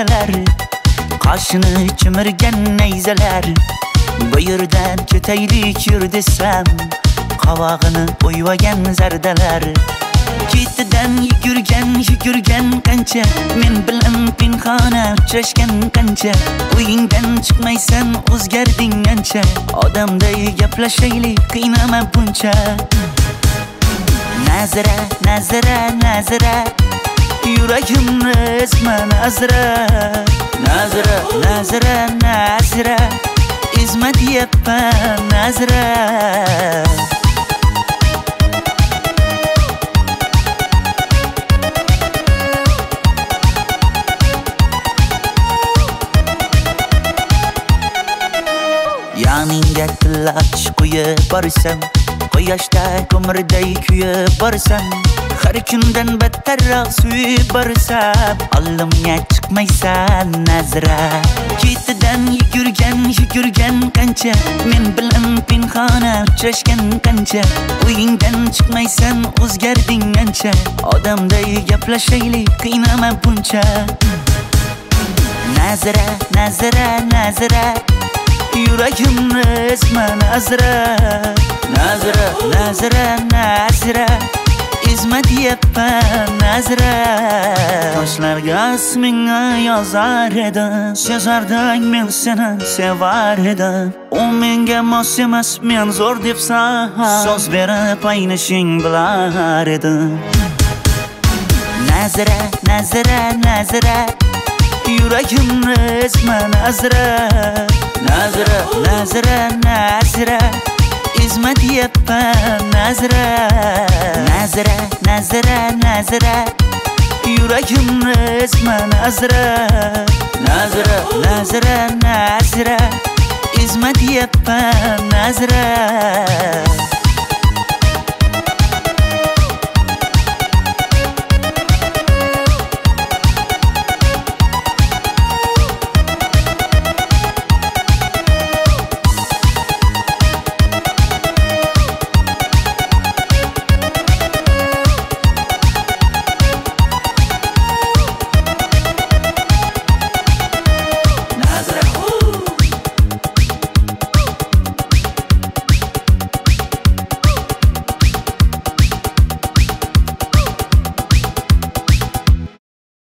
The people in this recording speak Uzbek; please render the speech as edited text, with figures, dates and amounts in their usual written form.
narsalar, qoshini chimirgan nayzalar. Bu yerdan ketaylik yur desam, qovog'ini o'yvagan zardalar. Ketidan yugurgan qancha, men bilan pinhona uchrashgan qancha. Uyingdan chiqmaysan, o'zgarding ancha. Odamday gaplashaylik, qiynama buncha. Nazira, nazira, nazira, yuragimni ezma nazira. Nazira, nazira, nazira, ezma deyapman nazira. Yaningga tillash qo'yib borsam, quyoshda ko'mirday kuyib borsam, har kundan battarroq suyib borsam, oldimga chiqmaysan nazira. Ketidan yugurgan qancha, men bilan pinhona uchrashgan qancha. Uyingdan chiqmaysan, o'zgarding ancha. Odamday gaplashaylik, qiynama buncha. Nazira, nazira, nazira, yuragimni ezma nazira. Nazira, nazira, nazira, ezma deyapman nazira. Toshlarga ismingni yozar edim, sezarding men seni sevar edim. U menga mos emas, men zo'r debsan, so'z berib aynishing bilar edim. Nazira, nazira, nazira, yuragimni ezma nazira. Nazira, nazira, nazira, ezma deyapman nazira. Nazira, nazira, nazira, yuragimni ezma nazira. Nazira, nazira, nazira, ezma deyapman nazira.